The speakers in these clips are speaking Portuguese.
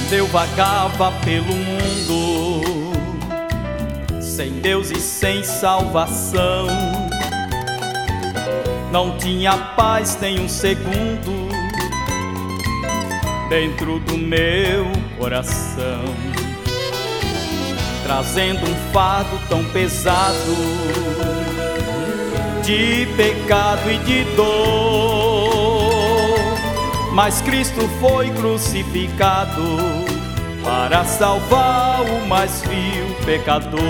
eu vagava pelo mundo, sem Deus e sem salvação. Não tinha paz nem um segundo dentro do meu coração, trazendo um fardo tão pesado de pecado e de dor. Mas Cristo foi crucificado para salvar o mais vil pecador.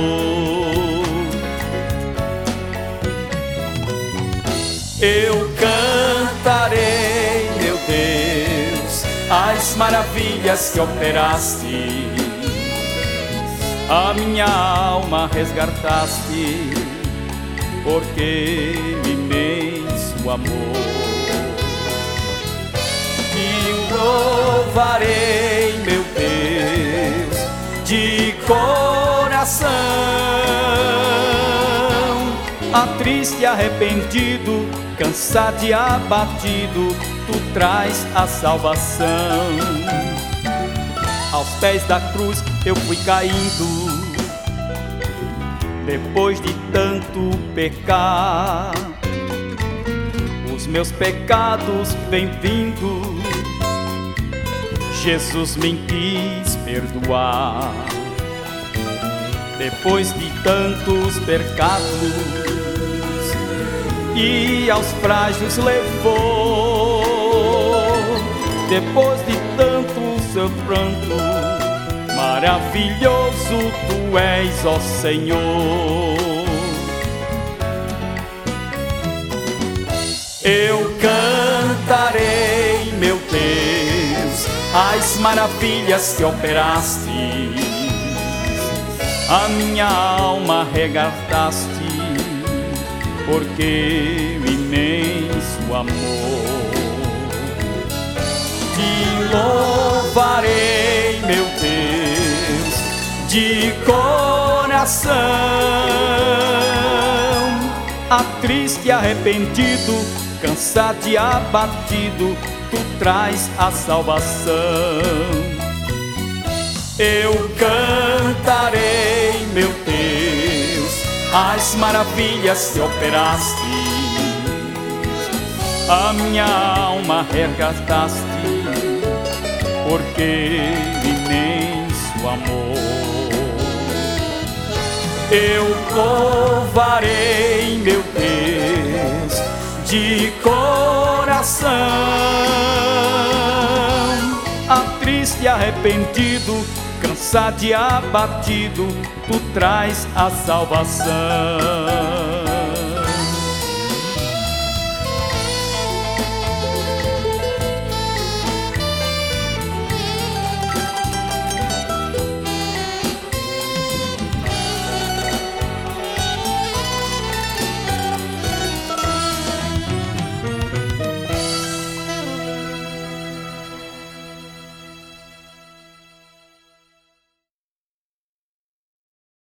Eu cantarei, meu Deus, as maravilhas que operaste, a minha alma resgataste, porque imenso amor. E louvarei, meu Deus, de coração, triste e arrependido, cansado e abatido, tu traz a salvação. Aos pés da cruz eu fui caindo, depois de tanto pecar. Os meus pecados vêm vindo, Jesus me quis perdoar. Depois de tantos pecados, e aos frágeis levou. Depois de tanto seu pranto, maravilhoso tu és, ó Senhor. Eu cantarei, meu Deus, as maravilhas que operaste, a minha alma resgataste, porque o imenso amor. Te louvarei, meu Deus, de coração, triste e arrependido, cansado e abatido, tu traz a salvação. Eu cantarei, meu Deus, as maravilhas que operaste, a minha alma resgataste, porque imenso amor. Eu louvarei, meu Deus, de coração, triste e arrependido, cansado e abatido, tu traz a salvação.